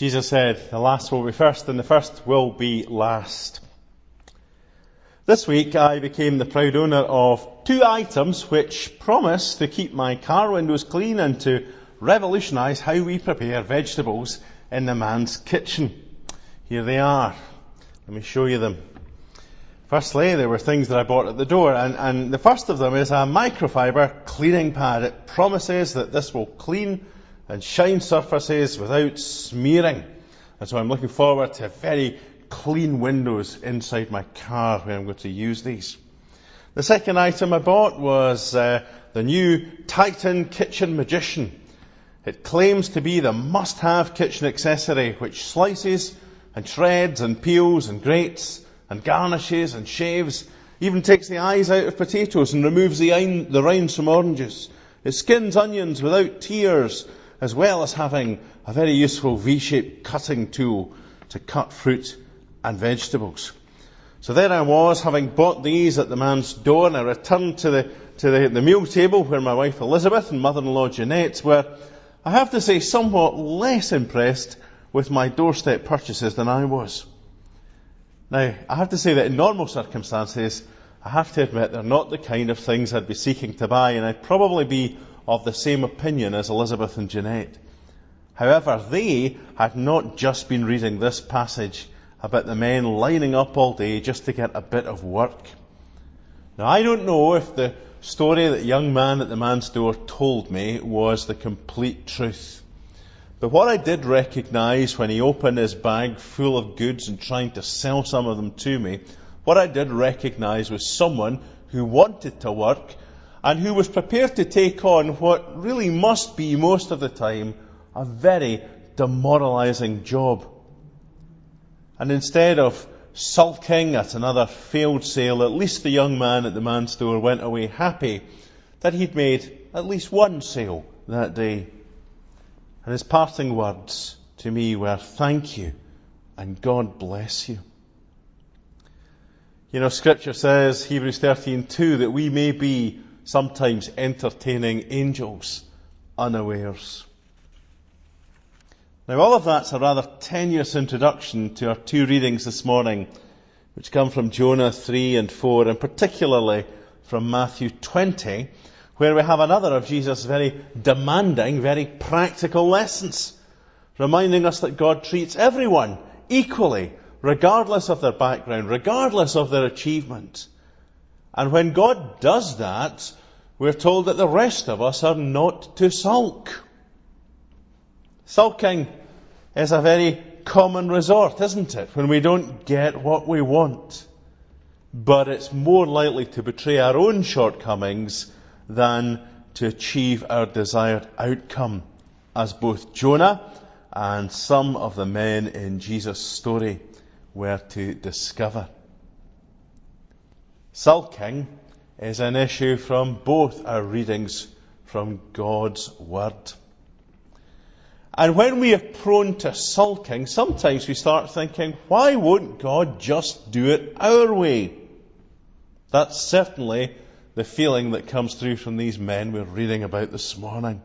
Jesus said, the last will be first and the first will be last. This week I became the proud owner of 2 items which promise to keep my car windows clean and to revolutionise how we prepare vegetables in the man's kitchen. Here they are. Let me show you them. Firstly, there were things that I bought at the door, and the first of them is a microfiber cleaning pad. It promises that this will clean and shine surfaces without smearing. And so I'm looking forward to very clean windows inside my car when I'm going to use these. The second item I bought was the new Titan Kitchen Magician. It claims to be the must-have kitchen accessory which slices and shreds and peels and grates and garnishes and shaves, even takes the eyes out of potatoes and removes the rinds from oranges. It skins onions without tears, as well as having a very useful V-shaped cutting tool to cut fruit and vegetables. So there I was, having bought these at the man's door, and I returned to the meal table where my wife Elizabeth and mother-in-law Jeanette were, I have to say, somewhat less impressed with my doorstep purchases than I was. Now, I have to say that in normal circumstances, I have to admit they're not the kind of things I'd be seeking to buy, and I'd probably be of the same opinion as Elizabeth and Jeanette. However, they had not just been reading this passage about the men lining up all day just to get a bit of work. Now, I don't know if the story that young man at the man's door told me was the complete truth. But what I did recognise when he opened his bag full of goods and trying to sell some of them to me, what I did recognise was someone who wanted to work and who was prepared to take on what really must be, most of the time, a very demoralising job. And instead of sulking at another failed sale, at least the young man at the man's door went away happy that he'd made at least one sale that day. And his parting words to me were, "Thank you and God bless you." You know, Scripture says, Hebrews 13:2, that we may be sometimes entertaining angels unawares. Now, all of that's a rather tenuous introduction to our 2 readings this morning, which come from Jonah 3 and 4, and particularly from Matthew 20, where we have another of Jesus' very demanding, very practical lessons, reminding us that God treats everyone equally, regardless of their background, regardless of their achievement. And when God does that, we're told that the rest of us are not to sulk. Sulking is a very common resort, isn't it, when we don't get what we want? But it's more likely to betray our own shortcomings than to achieve our desired outcome, as both Jonah and some of the men in Jesus' story were to discover. Sulking is an issue from both our readings from God's Word. And when we are prone to sulking, sometimes we start thinking, why won't God just do it our way? That's certainly the feeling that comes through from these men we're reading about this morning.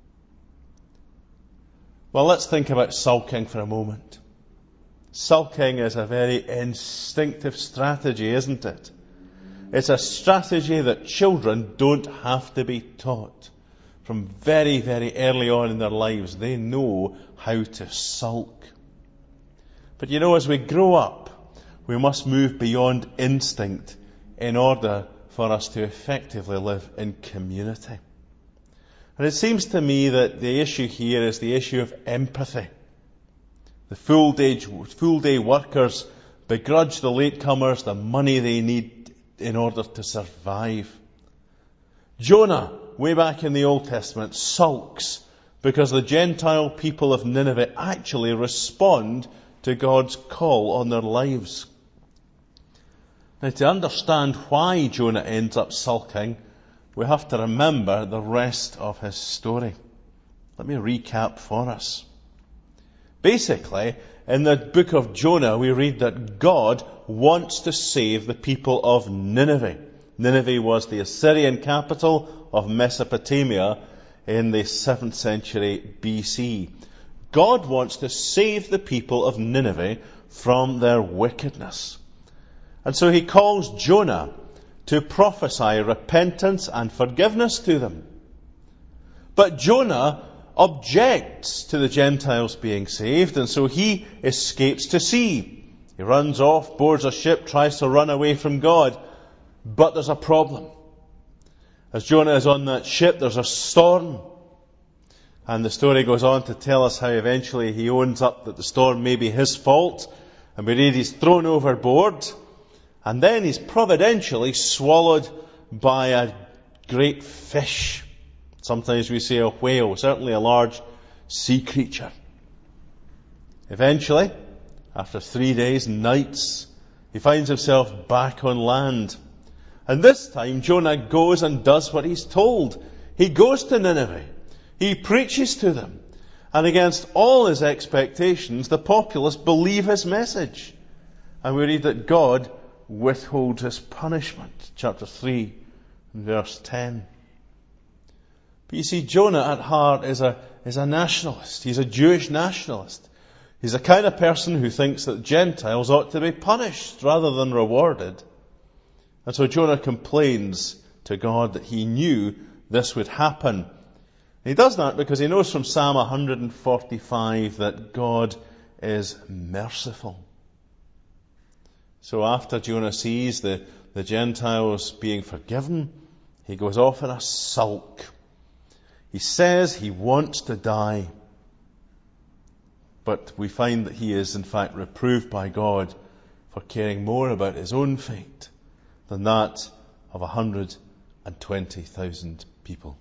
Well, let's think about sulking for a moment. Sulking is a very instinctive strategy, isn't it? It's a strategy that children don't have to be taught. From very, very early on in their lives, they know how to sulk. But you know, as we grow up, we must move beyond instinct in order for us to effectively live in community. And it seems to me that the issue here is the issue of empathy. The full day workers begrudge the latecomers the money they need in order to survive. Jonah, way back in the Old Testament, sulks because the Gentile people of Nineveh actually respond to God's call on their lives. Now, to understand why Jonah ends up sulking, we have to remember the rest of his story. Let me recap for us. Basically, in the book of Jonah, we read that God wants to save the people of Nineveh. Nineveh was the Assyrian capital of Mesopotamia in the 7th century BC. God wants to save the people of Nineveh from their wickedness. And so he calls Jonah to prophesy repentance and forgiveness to them. But Jonah objects to the Gentiles being saved, and so he escapes to sea. He runs off, boards a ship, tries to run away from God. But there's a problem. As Jonah is on that ship, there's a storm. And the story goes on to tell us how eventually he owns up that the storm may be his fault, and we read he's thrown overboard, and then he's providentially swallowed by a great fish. Sometimes we say a whale, certainly a large sea creature. Eventually, after 3 days and nights, he finds himself back on land. And this time Jonah goes and does what he's told. He goes to Nineveh. He preaches to them. And against all his expectations, the populace believe his message. And we read that God withholds his punishment. Chapter 3, verse 10. But you see, Jonah at heart is a nationalist. He's a Jewish nationalist. He's the kind of person who thinks that Gentiles ought to be punished rather than rewarded. And so Jonah complains to God that he knew this would happen. And he does that because he knows from Psalm 145 that God is merciful. So after Jonah sees the Gentiles being forgiven, he goes off in a sulk. He says he wants to die. But we find that he is in fact reproved by God for caring more about his own fate than that of 120,000 people.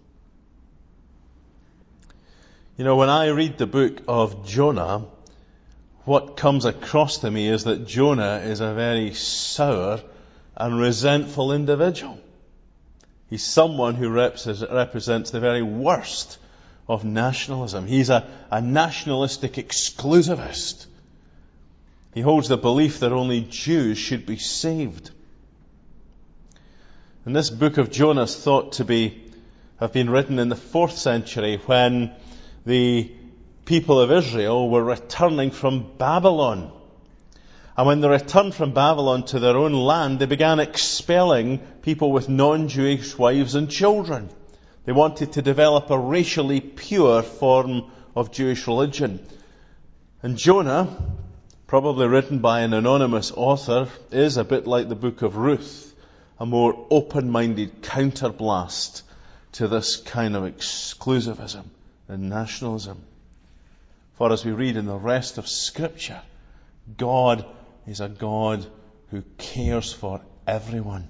You know, when I read the book of Jonah, what comes across to me is that Jonah is a very sour and resentful individual. He's someone who represents the very worst of nationalism. He's a nationalistic exclusivist. He holds the belief that only Jews should be saved. And this book of Jonah is thought to have been written in the 4th century when the people of Israel were returning from Babylon. And when they returned from Babylon to their own land, they began expelling people with non-Jewish wives and children. They wanted to develop a racially pure form of Jewish religion. And Jonah, probably written by an anonymous author, is a bit like the book of Ruth, a more open-minded counterblast to this kind of exclusivism and nationalism. For as we read in the rest of Scripture, God is a God who cares for everyone.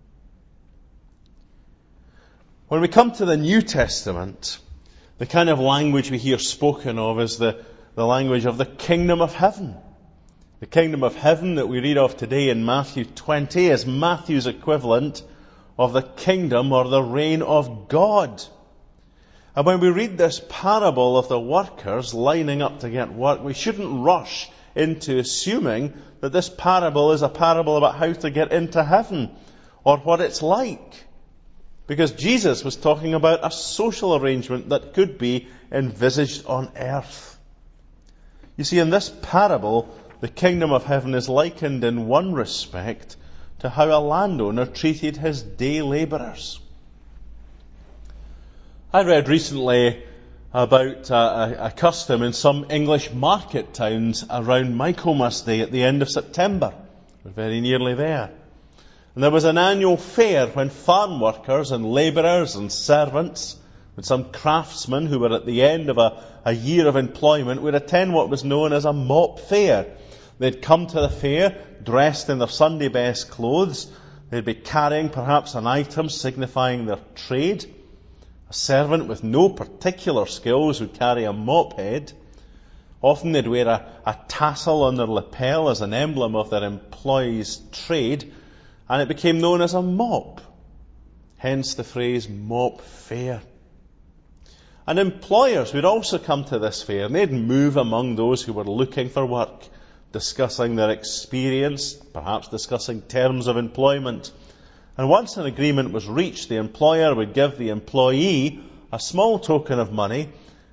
When we come to the New Testament, the kind of language we hear spoken of is the language of the kingdom of heaven. The kingdom of heaven that we read of today in Matthew 20 is Matthew's equivalent of the kingdom or the reign of God. And when we read this parable of the workers lining up to get work, we shouldn't rush into assuming that this parable is a parable about how to get into heaven or what it's like. Because Jesus was talking about a social arrangement that could be envisaged on earth. You see, in this parable, the kingdom of heaven is likened in one respect to how a landowner treated his day labourers. I read recently about a custom in some English market towns around Michaelmas Day at the end of September. We're very nearly there. And there was an annual fair when farm workers and labourers and servants, with some craftsmen who were at the end of a year of employment, would attend what was known as a mop fair. They'd come to the fair dressed in their Sunday best clothes. They'd be carrying perhaps an item signifying their trade. A servant with no particular skills would carry a mop head. Often they'd wear a tassel on their lapel as an emblem of their employee's trade, and it became known as a mop. Hence the phrase mop fair. And employers would also come to this fair, and they'd move among those who were looking for work, discussing their experience, perhaps discussing terms of employment. And once an agreement was reached, the employer would give the employee a small token of money,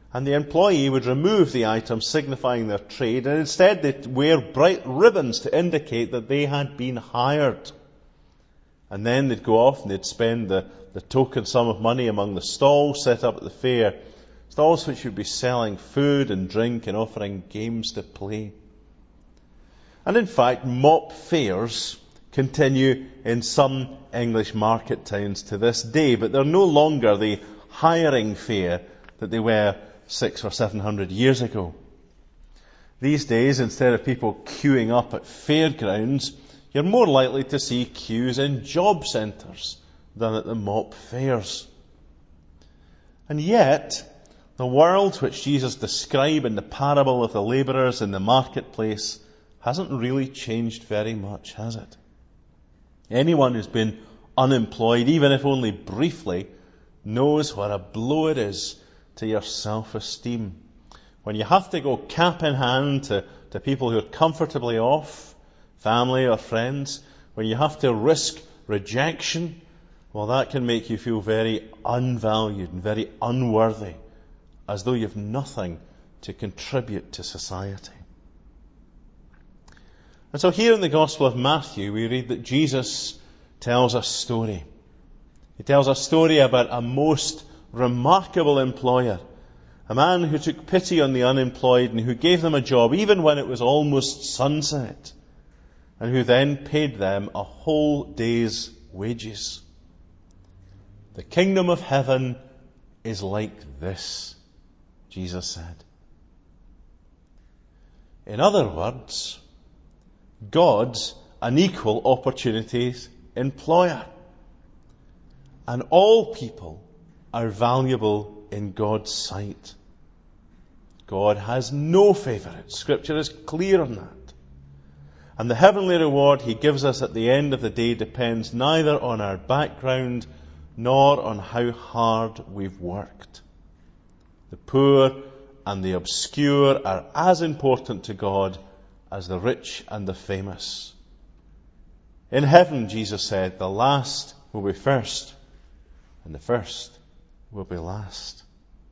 And the employee would remove the item signifying their trade, and instead they'd wear bright ribbons to indicate that they had been hired. And then they'd go off and they'd spend the token sum of money among the stalls set up at the fair, stalls which would be selling food and drink and offering games to play. And in fact, mop fairs continue in some English market towns to this day, but they're no longer the hiring fair that they were 600 or 700 years ago. These days, instead of people queuing up at fairgrounds, you're more likely to see queues in job centres than at the mop fairs. And yet, the world which Jesus described in the parable of the labourers in the marketplace hasn't really changed very much, has it? Anyone who's been unemployed, even if only briefly, knows what a blow it is to your self-esteem. When you have to go cap in hand to people who are comfortably off, family or friends, when you have to risk rejection, well, that can make you feel very unvalued and very unworthy, as though you've nothing to contribute to society. And so here in the Gospel of Matthew, we read that Jesus tells a story. He tells a story about a most remarkable employer, a man who took pity on the unemployed and who gave them a job even when it was almost sunset, and who then paid them a whole day's wages. The kingdom of heaven is like this, Jesus said. In other words, God's an equal opportunities employer. And all people are valuable in God's sight. God has no favourites. Scripture is clear on that. And the heavenly reward He gives us at the end of the day depends neither on our background nor on how hard we've worked. The poor and the obscure are as important to God as the rich and the famous. In heaven, Jesus said, the last will be first, and the first will be last.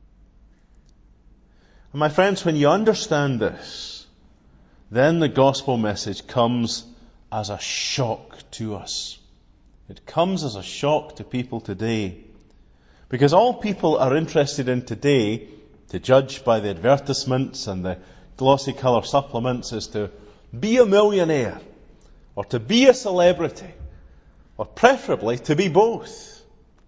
And my friends, when you understand this, then the gospel message comes as a shock to us. It comes as a shock to people today. Because all people are interested in today, to judge by the advertisements and the glossy colour supplements, is to be a millionaire, or to be a celebrity, or preferably to be both.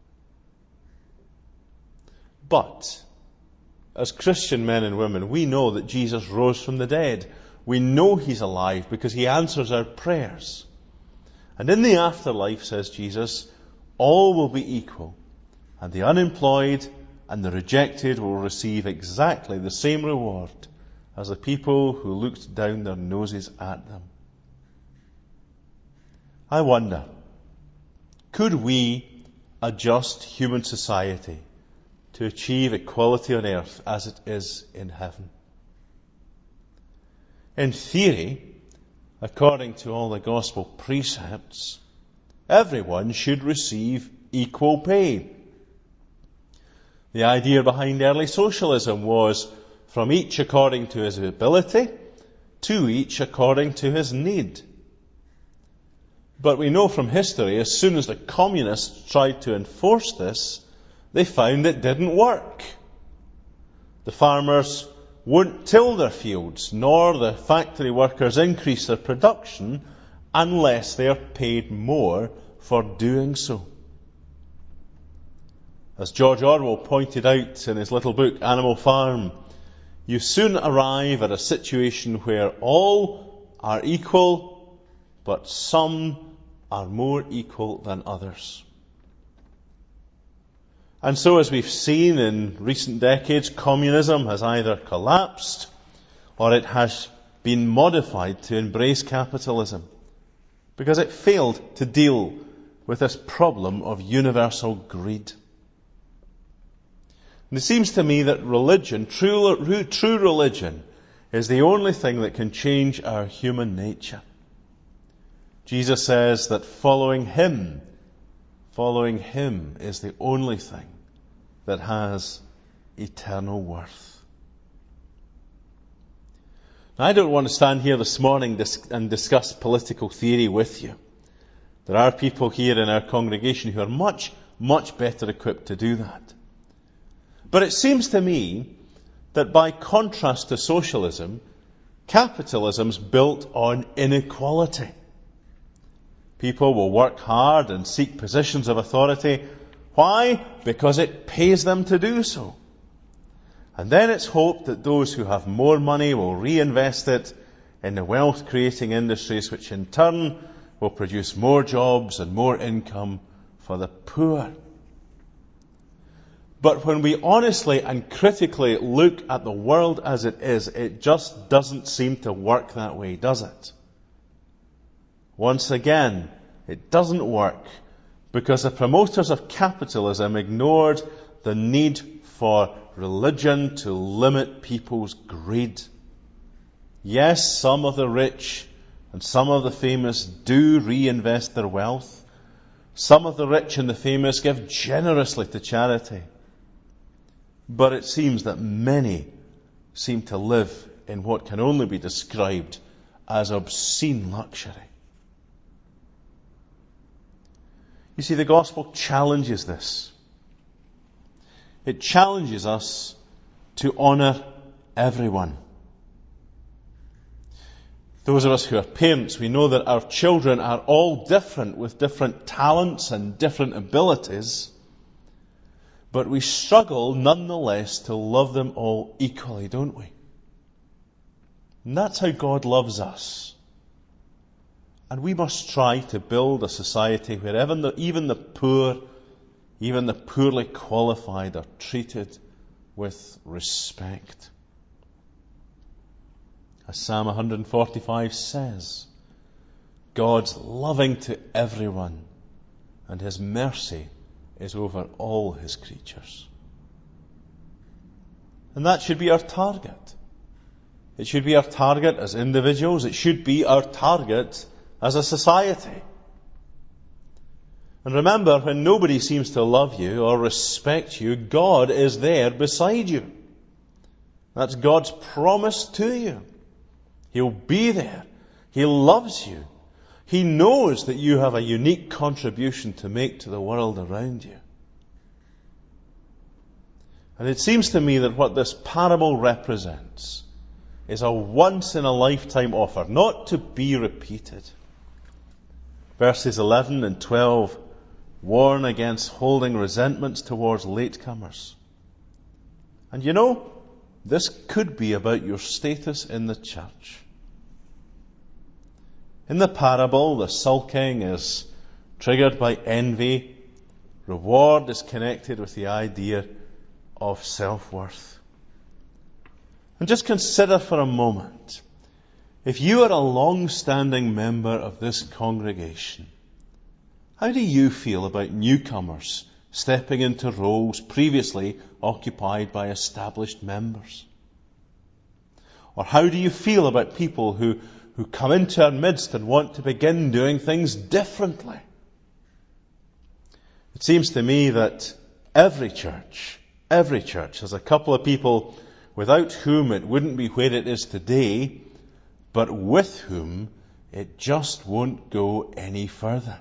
But, as Christian men and women, we know that Jesus rose from the dead. We know He's alive because He answers our prayers. And in the afterlife, says Jesus, all will be equal, and the unemployed and the rejected will receive exactly the same reward as the people who looked down their noses at them. I wonder, could we adjust human society to achieve equality on earth as it is in heaven? In theory, according to all the gospel precepts, everyone should receive equal pay. The idea behind early socialism was from each according to his ability, to each according to his need. But we know from history, as soon as the communists tried to enforce this, they found it didn't work. The farmers won't till their fields, nor the factory workers increase their production unless they are paid more for doing so. As George Orwell pointed out in his little book, Animal Farm, you soon arrive at a situation where all are equal, but some are more equal than others. And so, as we've seen in recent decades, communism has either collapsed or it has been modified to embrace capitalism because it failed to deal with this problem of universal greed. And it seems to me that religion, true religion, is the only thing that can change our human nature. Jesus says that following Him is the only thing that has eternal worth. I don't want to stand here this morning and discuss political theory with you. There are people here in our congregation who are much, much better equipped to do that. But it seems to me that by contrast to socialism, capitalism's built on inequality. People will work hard and seek positions of authority. Why? Because it pays them to do so. And then it's hoped that those who have more money will reinvest it in the wealth-creating industries, which in turn will produce more jobs and more income for the poor. But when we honestly and critically look at the world as it is, it just doesn't seem to work that way, does it? Once again, it doesn't work because the promoters of capitalism ignored the need for religion to limit people's greed. Yes, some of the rich and some of the famous do reinvest their wealth. Some of the rich and the famous give generously to charity. But it seems that many seem to live in what can only be described as obscene luxury. You see, the gospel challenges this. It challenges us to honour everyone. Those of us who are parents, we know that our children are all different with different talents and different abilities, but we struggle nonetheless to love them all equally, don't we? And that's how God loves us. And we must try to build a society where even the poor, even the poorly qualified are treated with respect. As Psalm 145 says, God's loving to everyone, and His mercy is over all His creatures. And that should be our target. It should be our target as individuals. It should be our target as a society. And remember, when nobody seems to love you or respect you, God is there beside you. That's God's promise to you. He'll be there. He loves you. He knows that you have a unique contribution to make to the world around you. And it seems to me that what this parable represents is a once-in-a-lifetime offer, not to be repeated. Verses 11 and 12 warn against holding resentments towards latecomers. And you know, this could be about your status in the church. In the parable, the sulking is triggered by envy. Reward is connected with the idea of self-worth. And just consider for a moment, if you are a long-standing member of this congregation, how do you feel about newcomers stepping into roles previously occupied by established members? Or how do you feel about people who come into our midst and want to begin doing things differently? It seems to me that every church has a couple of people without whom it wouldn't be where it is today, but with whom it just won't go any further.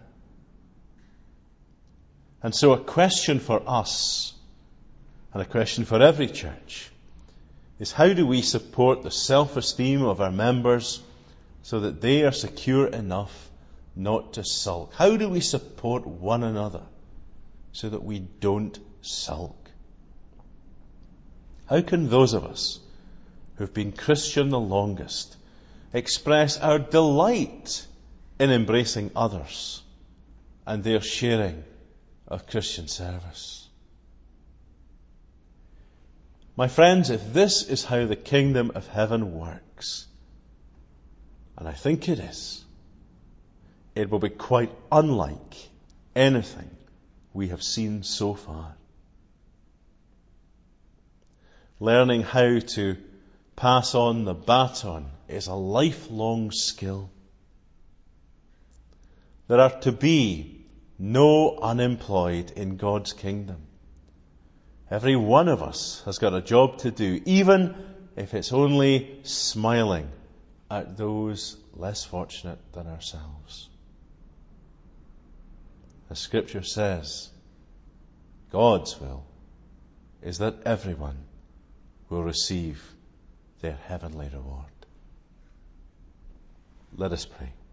And so a question for us, and a question for every church, is how do we support the self-esteem of our members so that they are secure enough not to sulk? How do we support one another so that we don't sulk? How can those of us who've been Christian the longest express our delight in embracing others and their sharing of Christian service? My friends, if this is how the kingdom of heaven works, and I think it is, it will be quite unlike anything we have seen so far. Learning how to pass on the baton is a lifelong skill. There are to be no unemployed in God's kingdom. Every one of us has got a job to do, even if it's only smiling at those less fortunate than ourselves. As Scripture says, God's will is that everyone will receive their heavenly reward. Let us pray.